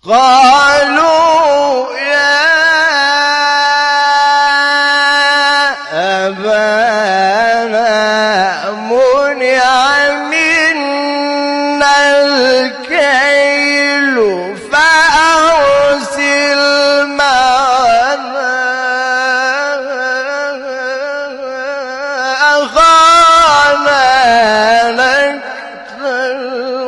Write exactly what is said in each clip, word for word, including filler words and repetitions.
قالوا يا أبانا منع منا الكيل فأرسل معنا أخانا نكتل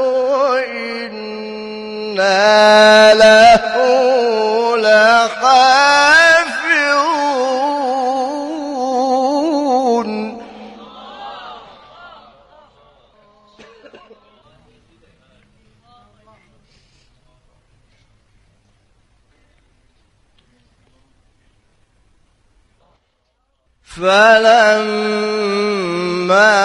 وإنا له لحافظون. فلما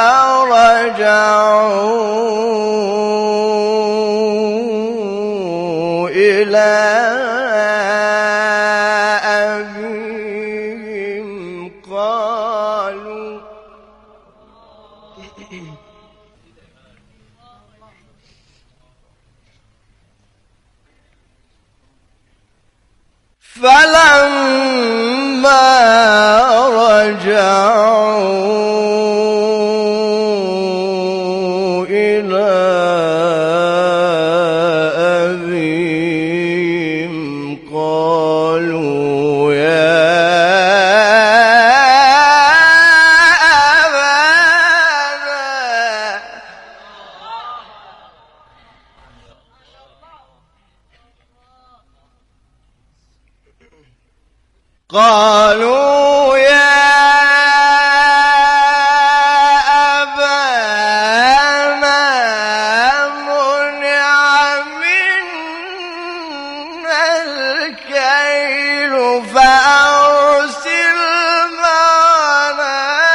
رجعوا إلى أبيهم قالوا فلما رجعوا إلى أبيهم قالوا يا أبانا قالوا يا أبانا منع منا الكيل فأرسل معنا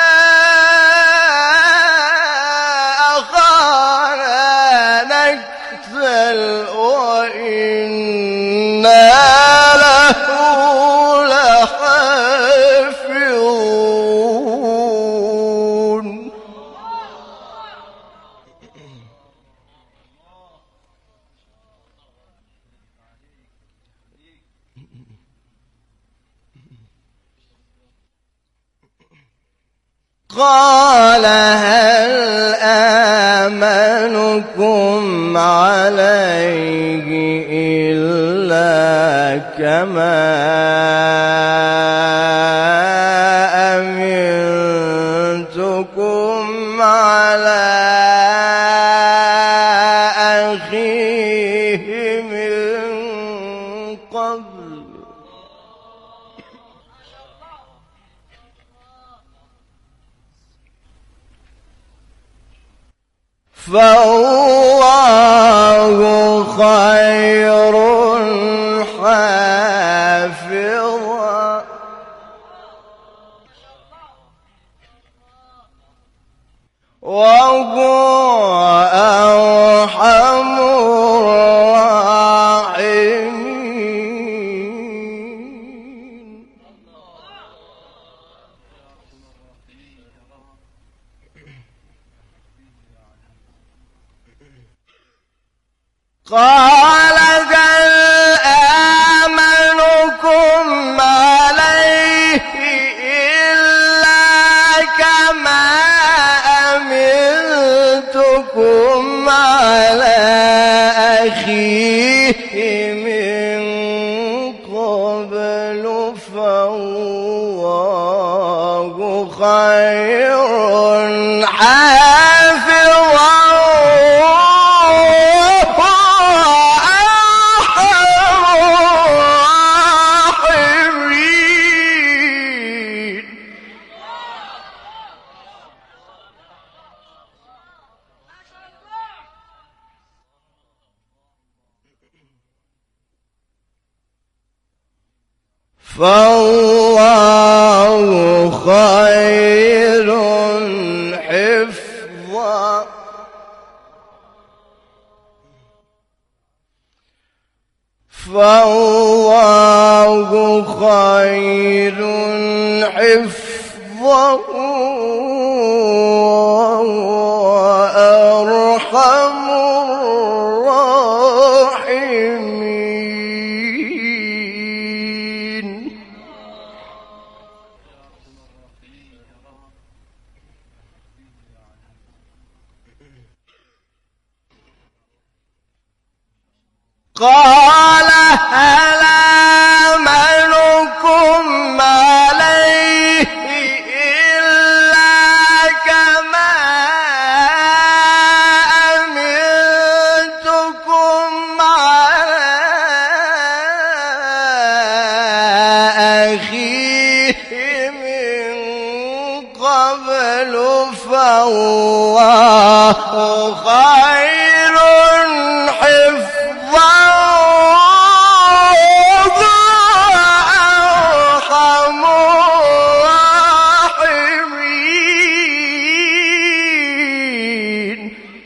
أخانا نكتل وإنا له لحافظون. قال هل آمنكم عليه إلا كما أمنتكم على أخيه من قبل فالله خير حافظا وهو أرحم الراحمين. قال هل آمنكم عليه إلا كما أمنتكم على أخيه من قبل فالله خير حافظا فالله خير حفظا فالله خير حفظا وأرحم الراحمين. قبل فالله خير حفظا وأرحم الراحمين.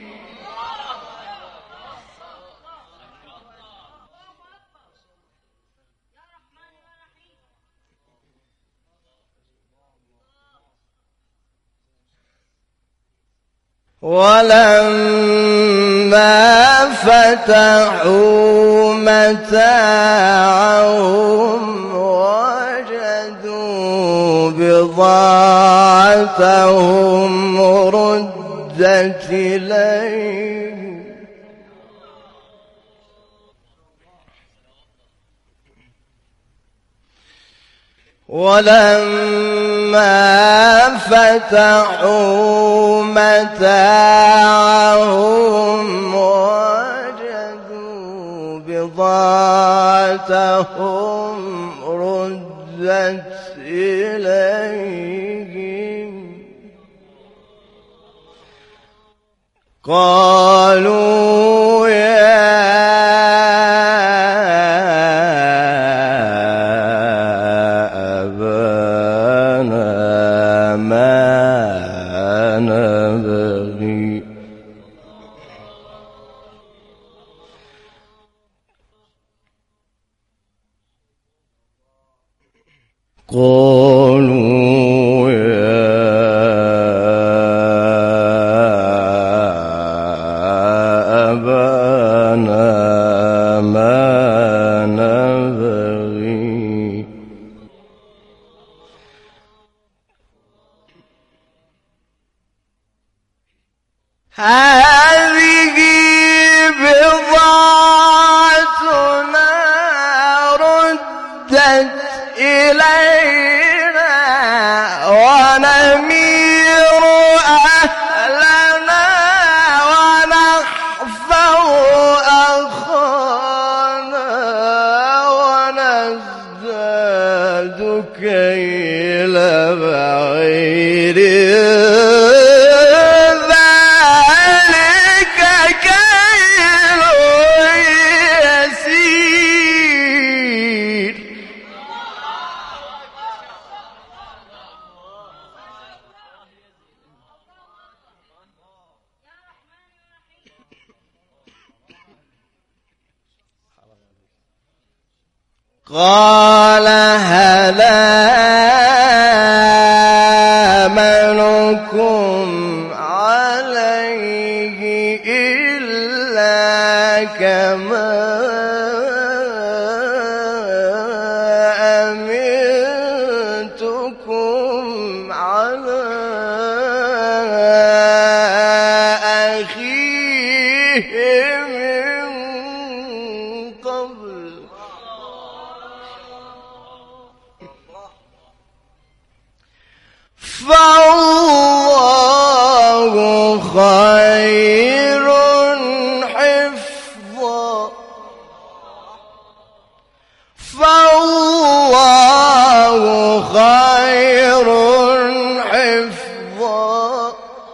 ولما فتحوا متاعهم وجدوا بضاعتهم ردت إليهم ولما فتحوا متاعهم وجدوا بضاعتهم ردت إليهم قالوا يا قالوا يا أبانا ما نبغي هذه بضاعتنا ردت إلينا ونمير أهلنا ونحفظ أخانا ونزداد كيل بعير ذلك كيل يسير. قال هل آمنكم عليه إلا كما أمنتكم على أخيه من قبل فالله خير حفظا فالله خير حفظا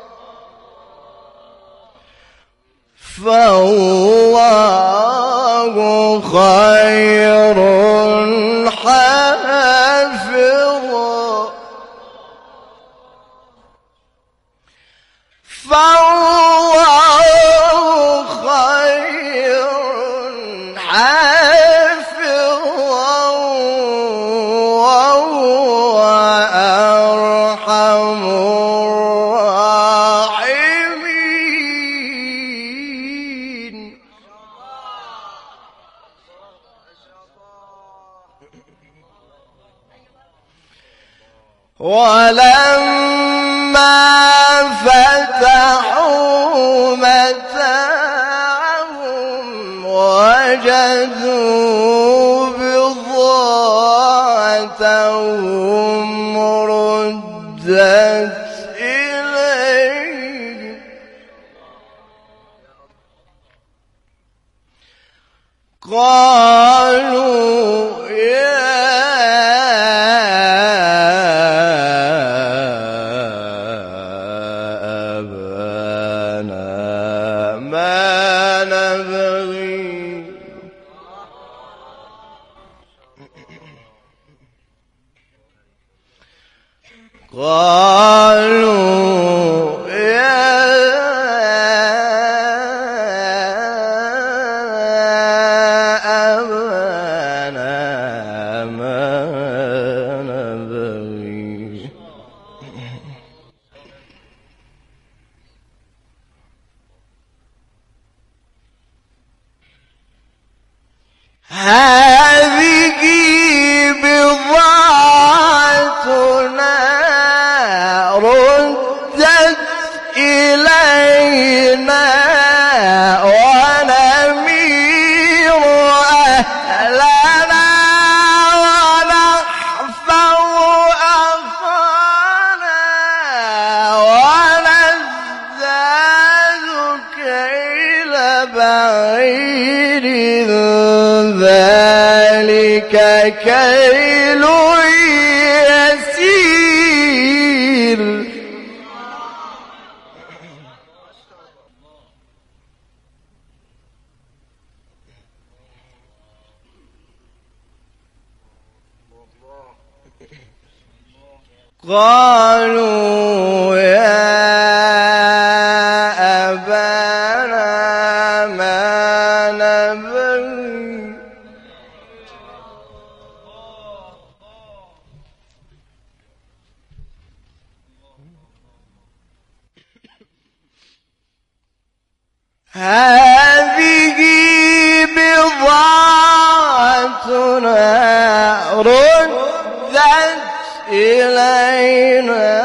فالله خير حافظا فالله خير حافظا وهو أرحم الراحمين. ولما فتحوا متاعهم وجدوا بضاعتهم ردت إليهم قالوا. قالوا يا أبانا ما نبغي هذه بضاعتنا ردت إلينا ونمير أهلنا ونحفظ أخانا ونزداد كيل بعير ذلك كيل يسير قالوا يا أبانا ما نبغي هذه بضاعتنا ردت إلينا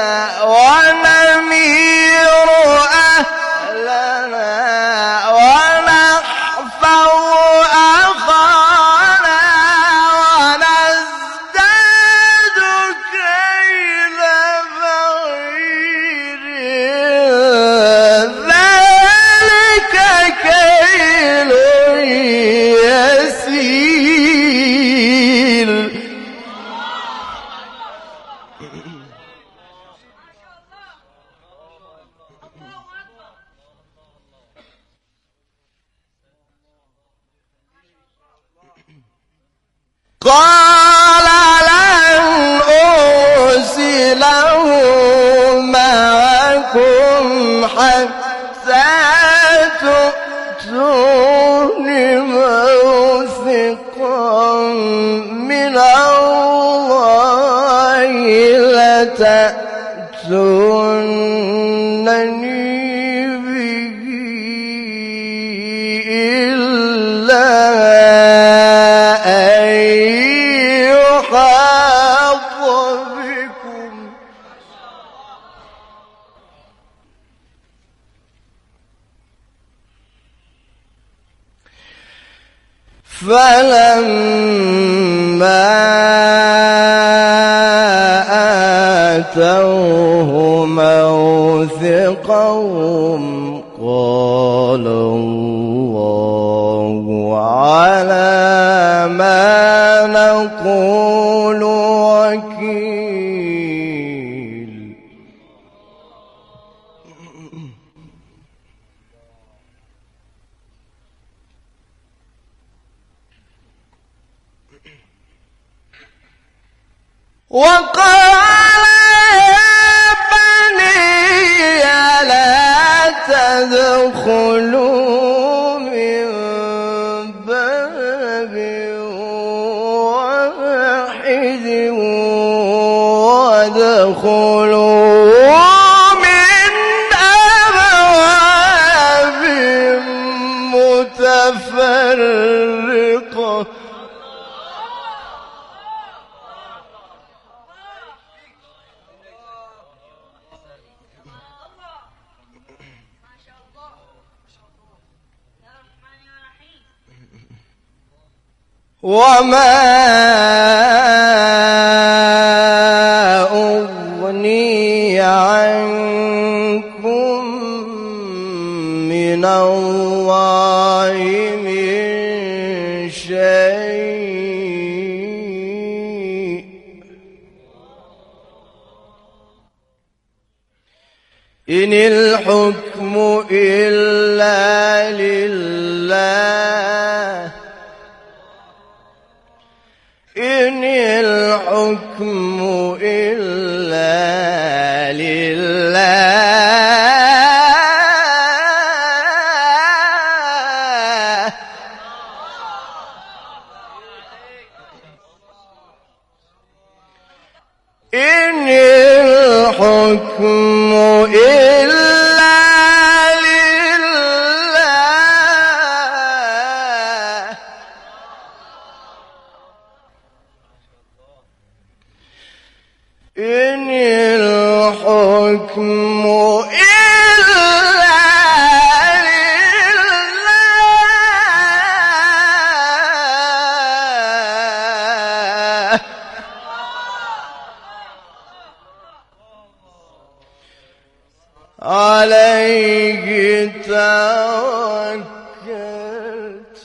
ونمير أهلنا ونحفظ أخانا ونزداد كيل بعير ذلك كيل يسير قال لن أرسله معكم حتى تؤتون موثقا من الله لتأتونني به إلا أن يحاط بكم فلما آتوه موثقهم قال الله على ما نقول وكيل وقال يا بني لا تدخلوا من باب واحد وادخلوا من أبواب متفرقة وما أغني عنكم من الله من شيء إن الحكم إلا لله إن الحكم إلا الحكم إلا لله إن الحكم عليك توكلت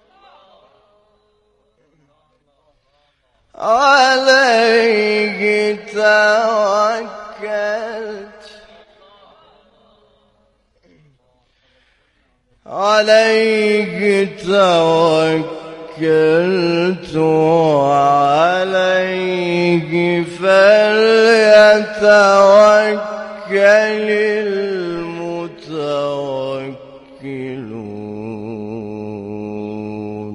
عليك توكلت عليك توكلت وعليك فليتوكل المتوكلون.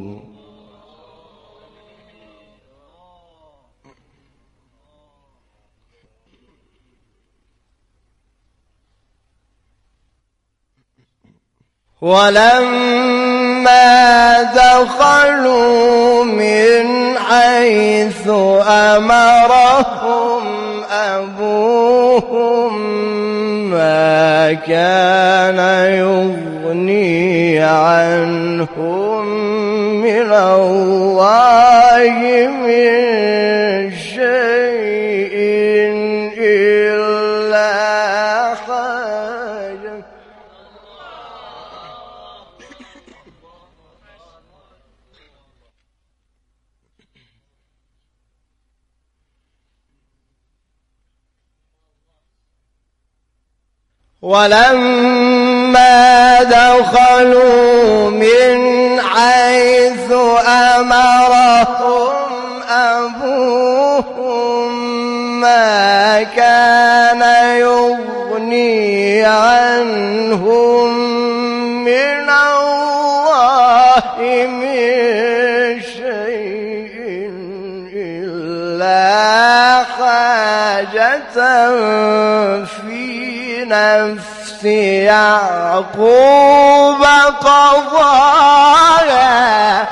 ولما دخلوا من حيث أمرهم أبوهم ما كان يغني عنهم من الله من شيء إلا حاجة ولما دخلوا من حيث أمرهم أبوهم ما كان يغني عنهم من الله من شيء إلا حاجة في نفس يعقوب قضاها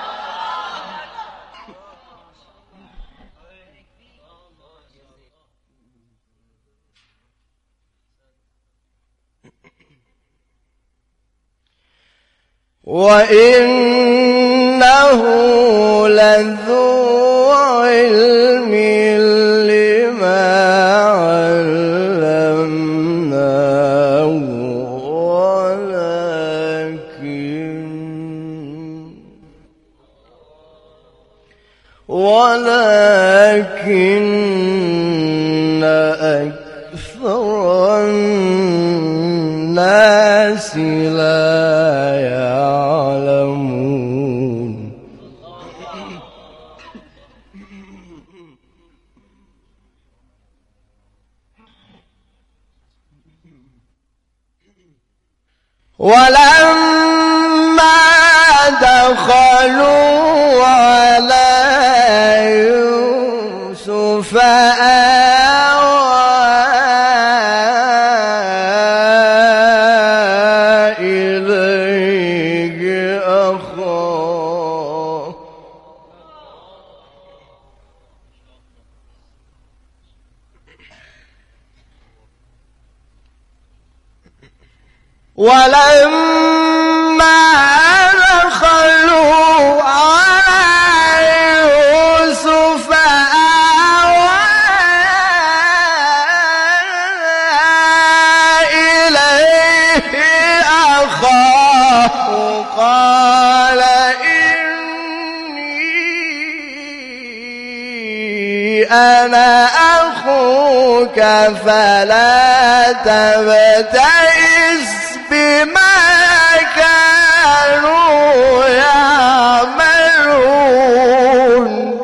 وإنه لذو علم لما علمناه ولكن ولكن أكثر الناس لا يعلمون. ولما دخلوا على يوسف آوى إليه أخاه ولما دخلوا على يوسف آوى إليه أخاه قال إني أنا أخوك فلا تبتئس بما كانوا يعملون.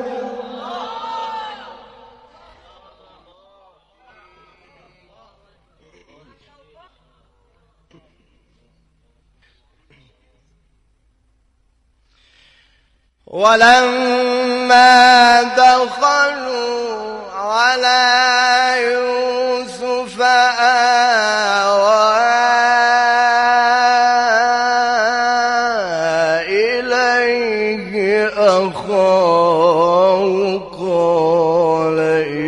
ولما دخلوا على يوسف فآوى إليه أخاه قال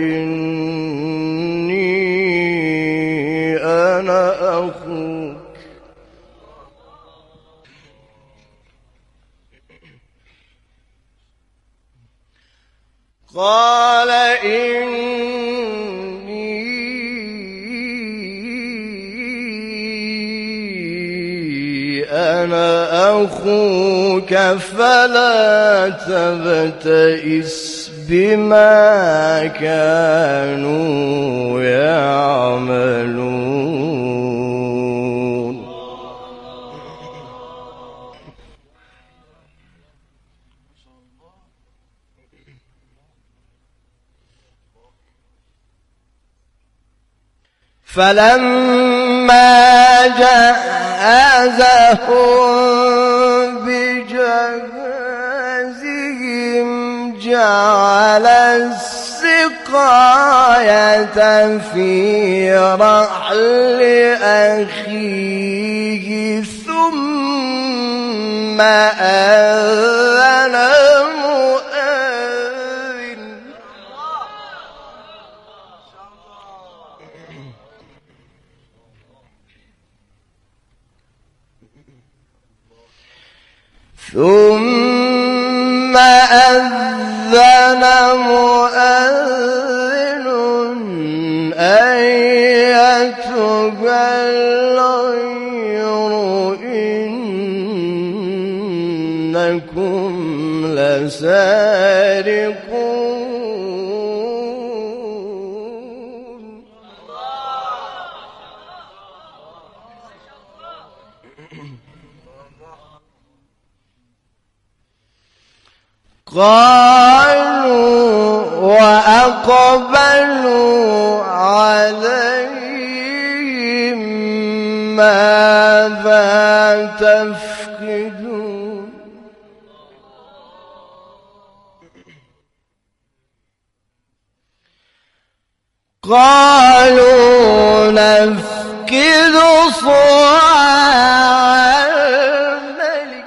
إني أنا أخوك قال إني أنا أخوك فلا تبتئس بما كانوا يعملون. فلما جهزهم بجهازهم جعل السقاية في رحل أخيه ثم أذن مؤذن ثم أذن مؤذن أيتها العير إنكم لسارقون. قالوا وأقبلوا عليهم ماذا تفقدون قالوا نفقد صواع الملك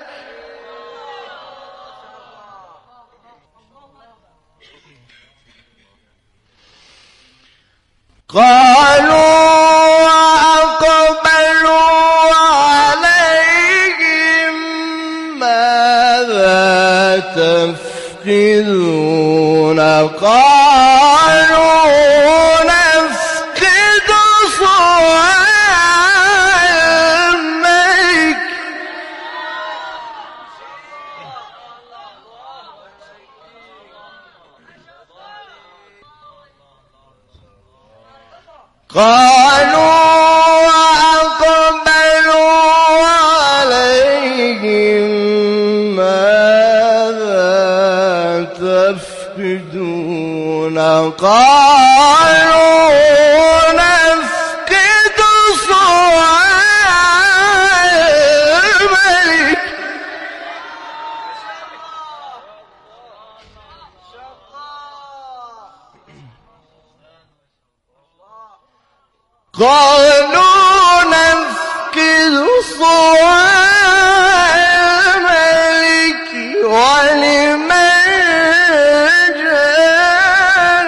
قالوا وأقبلوا عليهم ماذا تفقدون قالوا نفقد صواع الملك قالوا وأقبلوا عليهم ماذا تفقدون قالوا نفقد صواع الملك قالوا نفقد صواع الملك ولمن جاء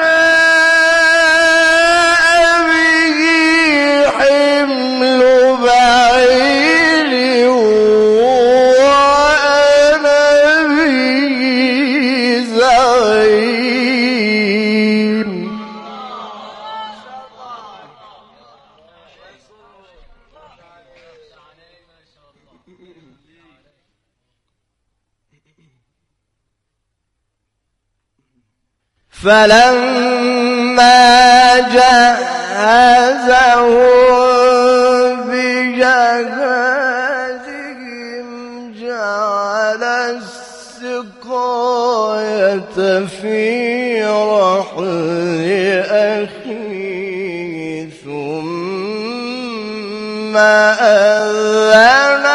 به حمل بعير وأنا به زعيم. فلما جهزهم بجهازهم جعل السقاية في رحل أخيه ثم أذن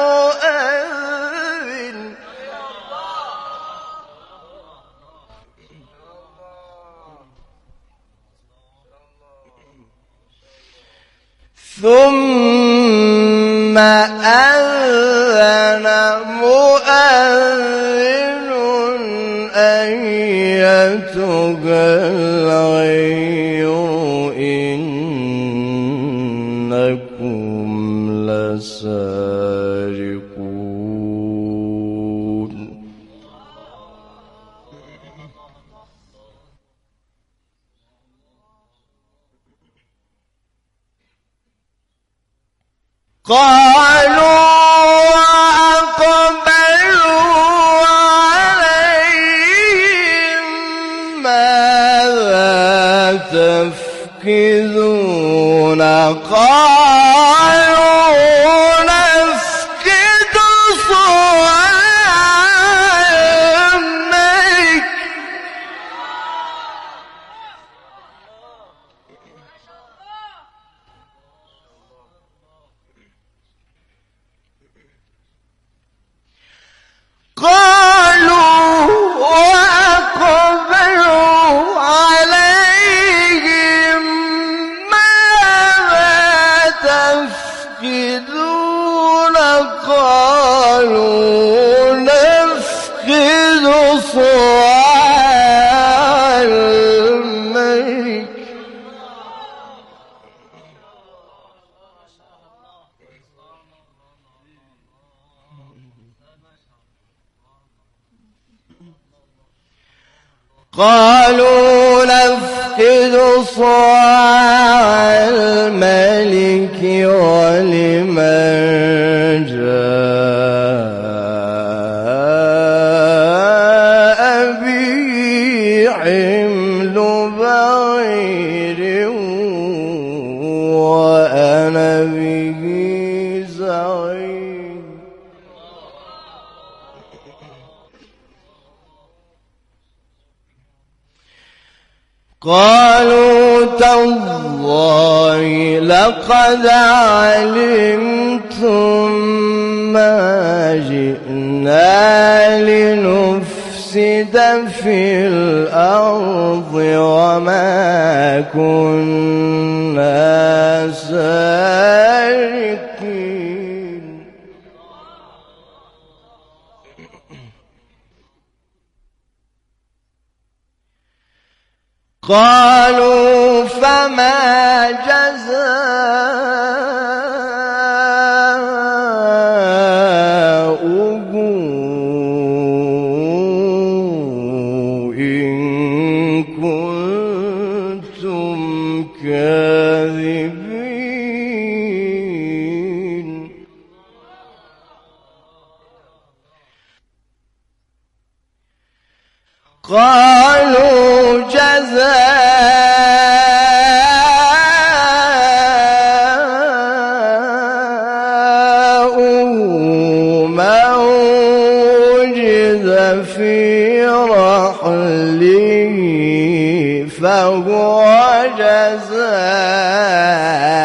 مؤذن ثم أذن مؤذن أيتها العير إنكم لسارقون. قالوا وأقبلوا عليهم ماذا تفقدون؟ قالوا نفقد صواع الملك. قالوا وأقبلوا عليهم ماذا تفقدون؟ قالوا نفقد صواع الملك. قالوا نفقد صواع الملك ولمن جاء به حمل بعير وأنا به زعيم. قالوا تالله لقد علمتم ما جئنا لنفسد في الأرض وما كنا سارقين. قالوا فما جزاؤه إن كنتم كاذبين؟ قالوا جزاؤه من وجد في رحله فهو